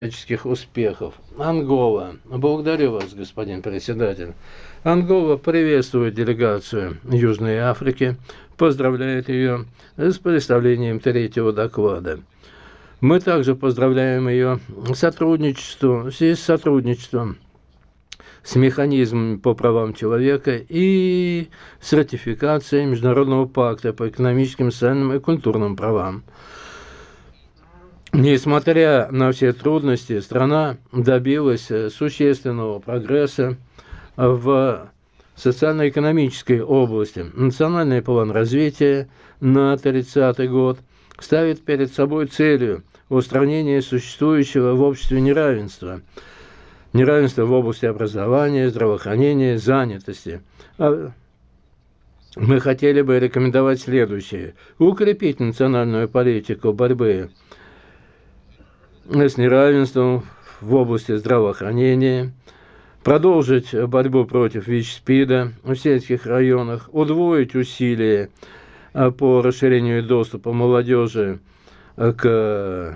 всяческих успехов. Ангола. Благодарю вас, господин председатель. Ангола приветствует делегацию Южной Африки, поздравляет ее с представлением третьего доклада. Мы также поздравляем ее в связи с сотрудничеством с механизмами по правам человека и с ратификацией Международного пакта по экономическим, социальным и культурным правам. Несмотря на все трудности, страна добилась существенного прогресса в социально-экономической области. Национальный план развития на 30-й год ставит перед собой целью устранения существующего в обществе неравенства в области образования, здравоохранения, занятости. Мы хотели бы рекомендовать следующее. Укрепить национальную политику борьбы с неравенством в области здравоохранения, продолжить борьбу против ВИЧ-СПИДа в сельских районах, удвоить усилия по расширению доступа молодежи к